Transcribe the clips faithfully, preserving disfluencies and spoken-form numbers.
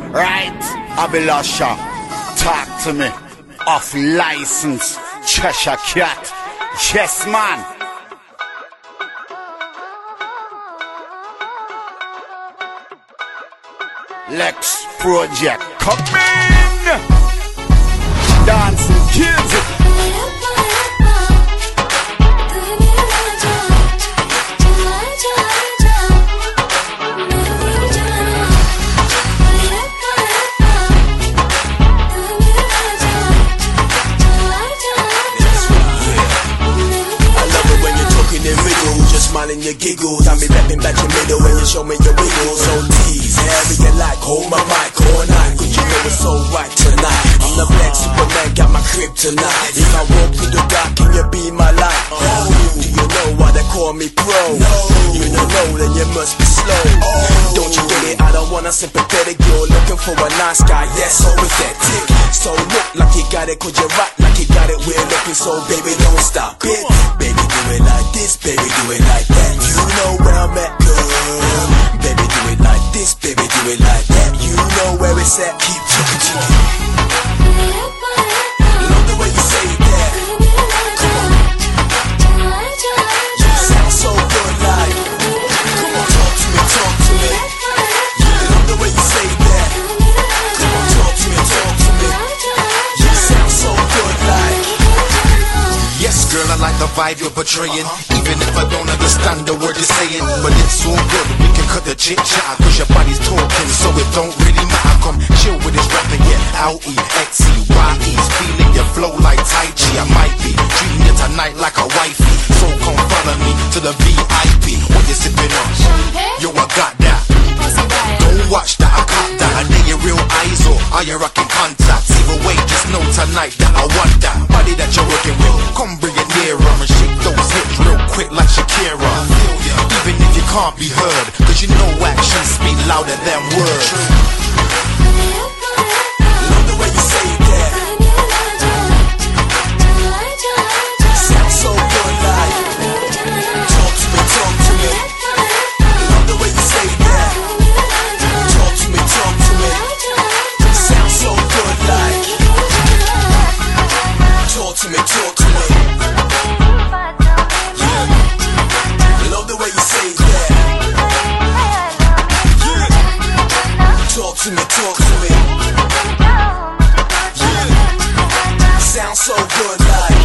Right? Abilasha, talk to me. Off license, Cheshire Cat. Yes, man. Lex Project, come in. Dancing kids. Smiling your giggles, I be rapping back your middle when you show me your wiggles. So tease, every you like, hold my mic all night, cause you know it's so right tonight. I'm the black Superman, got my crib tonight. If I walk through the dark, can you be my light? Oh, do you know why they call me pro? No. You don't know, then you must be slow. Oh. Don't you get it? I don't want a sympathetic. You're looking for a nice guy, yes, so pathetic. So look like you got it, cause you rock like you got it. We're looking, so baby, don't stop it. Baby, do it like this, baby, do it like that. You know where I'm at, girl. Baby, do it like this, baby, do it like that. You know where it's at. Keep talking to me. Love the way you say that. Come on. You sound so good, like. Come on, talk to me, talk to me. Love the way you say that. Come on, talk to me, talk to me. You sound so good, like. Yes, girl, I like the vibe you're portraying. Even if I don't understand the word you're saying, but it's so good, we can cut the chit-chat, cause your body's talking, so it don't really matter. Come chill with this rapping, yeah, L E X E Y E's feeling your flow like Tai Chi. I might be treating you tonight like a wifey, so come follow me to the V I P. What you sipping on? Yo, I got that. Don't watch that, I caught that. Are they your real eyes or are you rocking contacts? Either way, just know tonight that I want that body that you're working with. Come bring it nearer and shake those hips real quick like Shakira. Even if you can't be heard, cause you know actions speak louder than words. Love the way you say that. Sound so good, like. Talk to me, talk to me. Love the way you say that. Talk to me, talk to me. Sound so good, like. Talk to me, talk to me. Yeah. Love the way you say that. Yeah. Talk to me, talk to me. Yeah. Sound so good, like.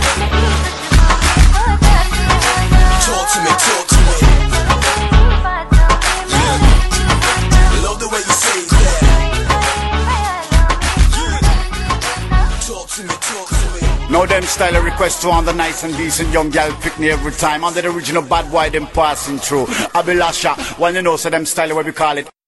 Talk to me, talk to me. Yeah. Love the way you say that. Yeah. Talk to me, talk to me. Now them style of request to on the nice and decent young gal pick me every time. On the original bad boy them passing through. Abilasha, when you know so them style where we call it.